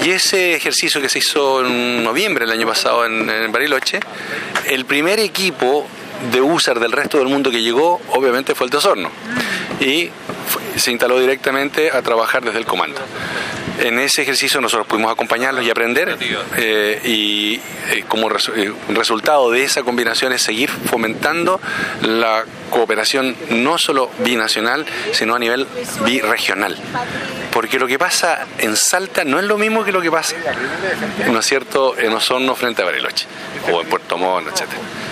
Y ese ejercicio que se hizo en noviembre del año pasado en Bariloche, el primer equipo de USAR del resto del mundo que llegó, obviamente fue el de Osorno. Y se instaló directamente a trabajar desde el comando. En ese ejercicio nosotros pudimos acompañarlos y aprender, como resultado de esa combinación es seguir fomentando la cooperación no solo binacional, sino a nivel birregional. Porque lo que pasa en Salta no es lo mismo que lo que pasa, ¿no es cierto?, en Osorno frente a Bariloche, o en Puerto Montt, etc.